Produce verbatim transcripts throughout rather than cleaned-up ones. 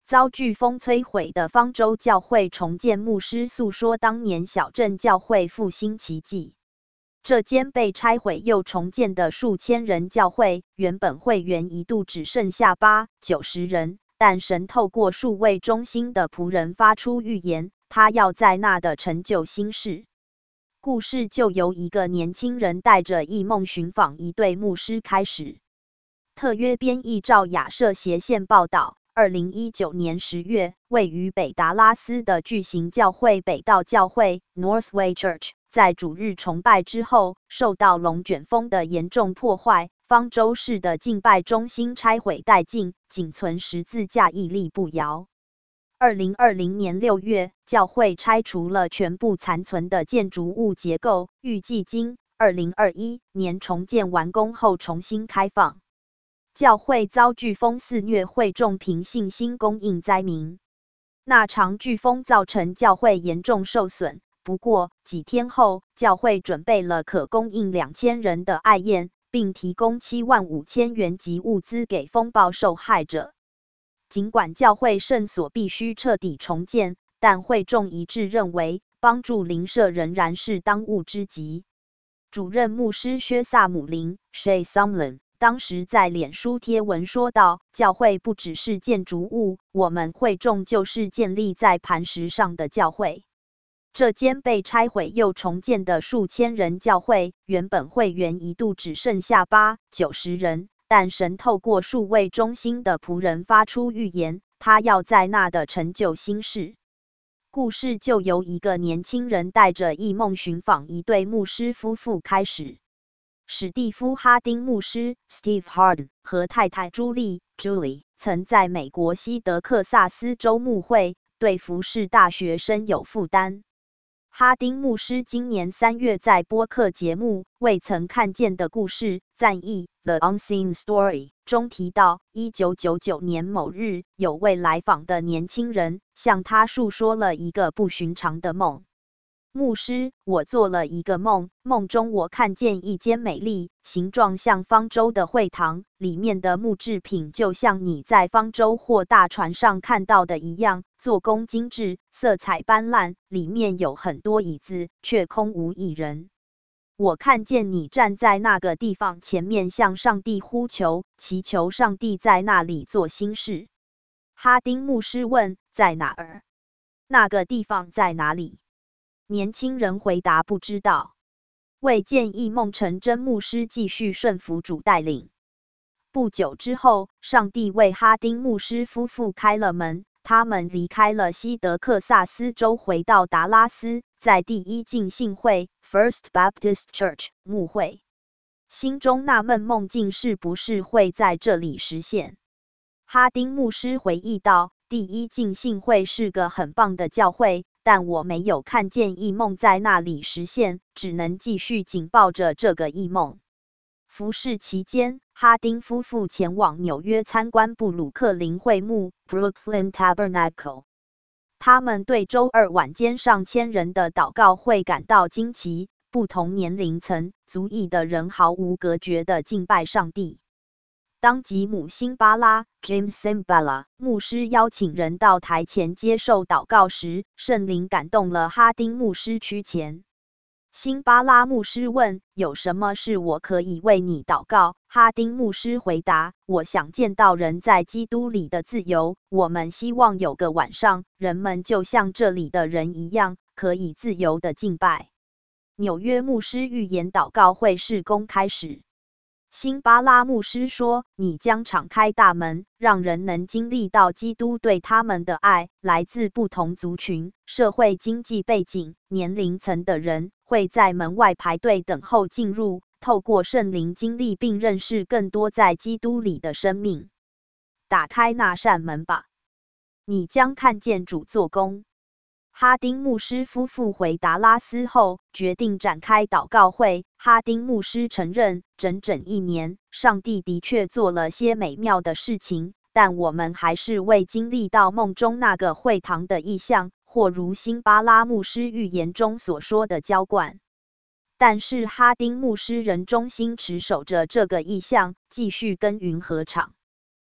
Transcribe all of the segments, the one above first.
遭飓风摧毁的方舟教会重建牧师诉说当年小镇教会复兴奇迹。这间被拆毁又重建的数千人教会，原本会员一度只剩下八九十人，但神透过数位忠心的仆人发出预言，他要在那的成就新事。故事就由一个年轻人带着异梦寻访一对牧师开始。特约编译照亚社斜线报道。二零一九年十月，位于北达拉斯的巨型教会北道教会 Northway Church 在主日崇拜之后，受到龙卷风的严重破坏，方舟式的敬拜中心拆毁殆尽，仅存十字架屹立不摇。二零二零年六月，教会拆除了全部残存的建筑物结构，预计经二零二一年重建完工后重新开放。教会遭飓风肆虐，会众凭信心供应灾民。那场飓风造成教会严重受损，不过几天后，教会准备了可供应两千人的爱宴，并提供七万五千元及物资给风暴受害者。尽管教会圣所必须彻底重建，但会众一致认为，帮助邻舍仍然是当务之急。主任牧师薛萨姆林 （Shay Sumlin） 当时在脸书贴文说道：“教会不只是建筑物，我们会众就是建立在磐石上的教会。”这间被拆毁又重建的数千人教会，原本会员一度只剩下八九十人，但神透过数位忠心的仆人发出预言，他要在那的成就新事。故事就由一个年轻人带着异梦寻访一对牧师夫妇开始。史蒂夫·哈丁牧师 （Steve Harden） 和太太朱莉 （Julie） 曾在美国西德克萨斯州牧会，对服侍大学生有负担。哈丁牧师今年三月在播客节目《未曾看见的故事》赞译 The Unseen Story 中提到，一九九九年某日，有位来访的年轻人向他述说了一个不寻常的梦。牧师，我做了一个梦，梦中我看见一间美丽、形状像方舟的会堂，里面的木制品就像你在方舟或大船上看到的一样，做工精致，色彩斑斓，里面有很多椅子，却空无一人。我看见你站在那个地方前面，向上帝呼求，祈求上帝在那里做新事。哈丁牧师问：在哪儿？那个地方在哪里？年轻人回答：不知道。为见异梦成真，牧师继续顺服主带领。不久之后，上帝为哈丁牧师夫妇开了门，他们离开了西德克萨斯州，回到达拉斯，在第一浸信会 （First Baptist Church） 牧会。心中纳闷，梦境是不是会在这里实现？哈丁牧师回忆道：第一浸信会是个很棒的教会，但我没有看见异梦在那里实现，只能继续紧抱着这个异梦。服事期间，哈丁夫妇前往纽约参观布鲁克林会幕 （Brooklyn Tabernacle）。他们对周二晚间上千人的祷告会感到惊奇，不同年龄层、族裔的人毫无隔绝地敬拜上帝。当吉姆·辛巴拉 （James Simbala） 牧师邀请人到台前接受祷告时，圣灵感动了哈丁牧师屈前。辛巴拉牧师问：“有什么是我可以为你祷告？”哈丁牧师回答：“我想见到人在基督里的自由。我们希望有个晚上，人们就像这里的人一样，可以自由地敬拜。”纽约牧师预言祷告会是公开始。辛巴拉牧师说：“你将敞开大门，让人能经历到基督对他们的爱。来自不同族群、社会经济背景、年龄层的人会在门外排队等候进入，透过圣灵经历并认识更多在基督里的生命。打开那扇门吧，你将看见主做工。”哈丁牧师夫妇回达拉斯后，决定展开祷告会。哈丁牧师承认，整整一年，上帝的确做了些美妙的事情，但我们还是未经历到梦中那个会堂的意象，或如辛巴拉牧师预言中所说的浇灌。但是哈丁牧师仍忠心持守着这个意象，继续耕耘禾场。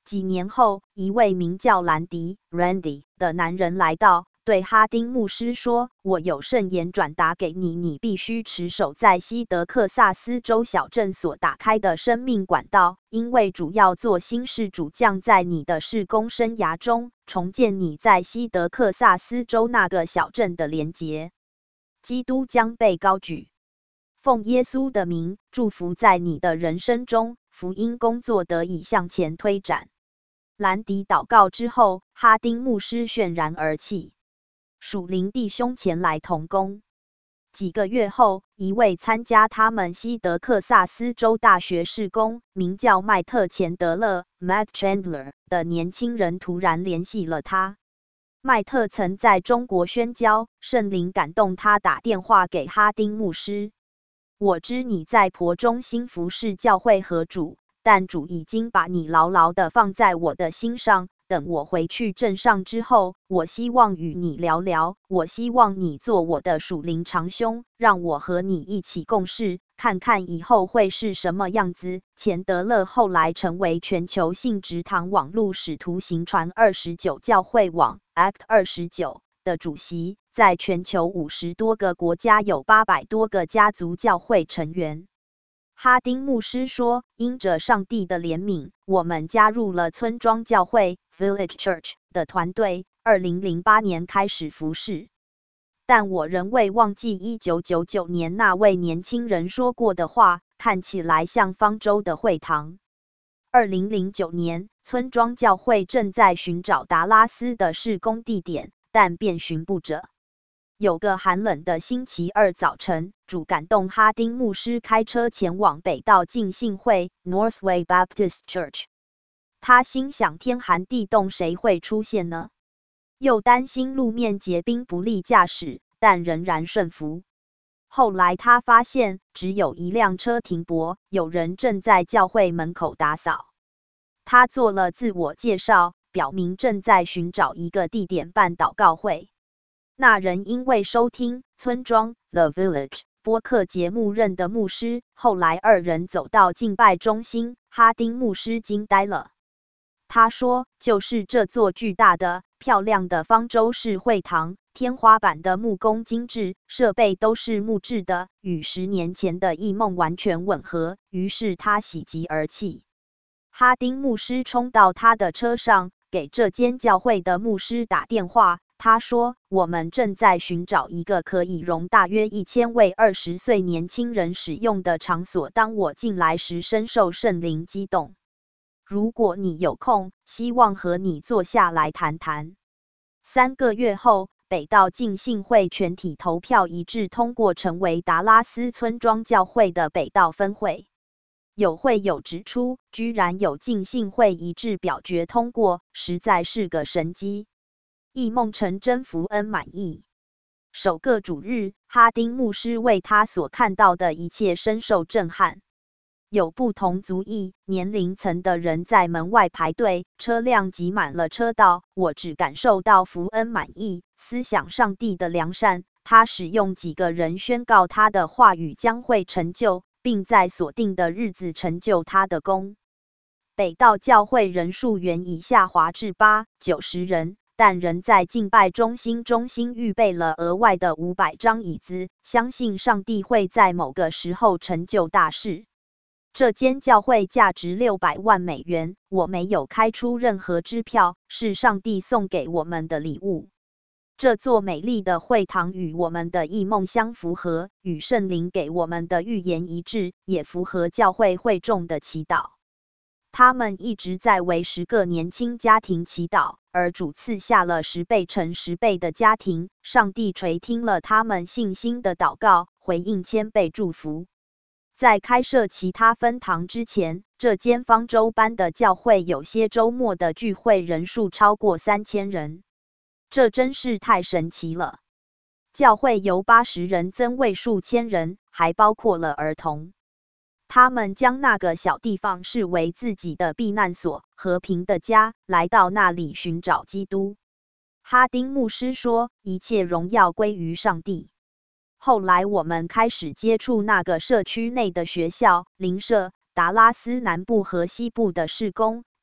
几年后，一位名叫兰迪 （Randy） 的男人来到，对哈丁牧师说：“我有圣言转达给你，你必须持守在西德克萨斯州小镇所打开的生命管道，因为主要做新事主将在你的事工生涯中重建你在西德克萨斯州那个小镇的连结。基督将被高举。奉耶稣的名，祝福在你的人生中，福音工作得以向前推展。”兰迪祷告之后，哈丁牧师泫然而泣。属灵弟兄前来同工。几个月后，一位参加他们西德克萨斯州大学事工，名叫麦特·钱德勒 （Matt Chandler） 的年轻人突然联系了他。麦特曾在中国宣教，圣灵感动他打电话给哈丁牧师：“我知你在婆中心服侍教会和主，但主已经把你牢牢地放在我的心上。等我回去镇上之后，我希望与你聊聊。我希望你做我的属灵长兄，让我和你一起共事，看看以后会是什么样子。”钱德勒后来成为全球性职堂网络使徒行传二十九教会网 （Act 二十九）的主席，在全球五十多个国家有八百多个家族教会成员。哈丁牧师说：“因着上帝的怜悯，我们加入了村庄教会 （Village Church） 的团队。二零零八年开始服侍，但我仍未忘记一九九九年那位年轻人说过的话，看起来像方舟的会堂。”二零零九年，村庄教会正在寻找达拉斯的事工地点，但遍寻不着。有个寒冷的星期二早晨，主感动哈丁牧师开车前往北道浸信会 （Northway Baptist Church）。他心想：天寒地冻，谁会出现呢？又担心路面结冰不利驾驶，但仍然顺服。后来他发现，只有一辆车停泊，有人正在教会门口打扫。他做了自我介绍，表明正在寻找一个地点办祷告会。那人因为收听村庄 The Village 播客节目认得牧师，后来二人走到敬拜中心，哈丁牧师惊呆了。他说：“就是这座巨大的、漂亮的方舟式会堂，天花板的木工精致，设备都是木质的，与十年前的异梦完全吻合。”于是他喜极而泣。哈丁牧师冲到他的车上，给这间教会的牧师打电话。他说：“我们正在寻找一个可以容大约一千位二十岁年轻人使用的场所。当我进来时，深受圣灵激动。如果你有空，希望和你坐下来谈谈。”三个月后，北道浸信会全体投票一致通过，成为达拉斯村庄教会的北道分会。有会友指出，居然有浸信会一致表决通过，实在是个神迹。异梦成真，福恩满意。首个主日，哈丁牧师为他所看到的一切深受震撼。有不同族裔、年龄层的人在门外排队，车辆挤满了车道。我只感受到福恩满意，思想上帝的良善。他使用几个人宣告他的话语将会成就，并在所定的日子成就他的功。北道教会人数原已下滑至八九十人。但仍在敬拜中心中心预备了额外的五百张椅子，相信上帝会在某个时候成就大事。这间教会价值六百万美元，我没有开出任何支票，是上帝送给我们的礼物。这座美丽的会堂与我们的异梦相符合，与圣灵给我们的预言一致，也符合教会会众的祈祷。他们一直在为十个年轻家庭祈祷，而主赐下了十倍乘十倍的家庭。上帝垂听了他们信心的祷告，回应千倍祝福。在开设其他分堂之前，这间方舟般的教会有些周末的聚会人数超过三千人，这真是太神奇了。教会由八十人增为数千人，还包括了儿童。他们将那个小地方视为自己的避难所、和平的家，来到那里寻找基督。哈丁牧师说：“一切荣耀归于上帝。”后来我们开始接触那个社区内的学校、邻舍、达拉斯南部和西部的事工，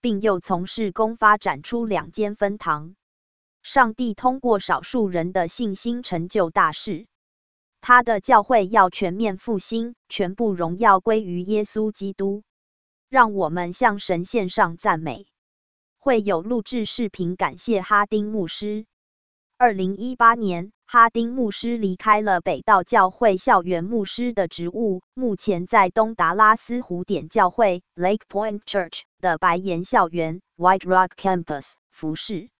并又从事工发展出两间分堂。上帝通过少数人的信心成就大事。他的教会要全面复兴，全部荣耀归于耶稣基督。让我们向神献上赞美。会有录制视频感谢哈丁牧师。二零一八年，哈丁牧师离开了北道教会校园牧师的职务，目前在东达拉斯湖点教会 Lake Point Church 的白岩校园 White Rock Campus 服侍。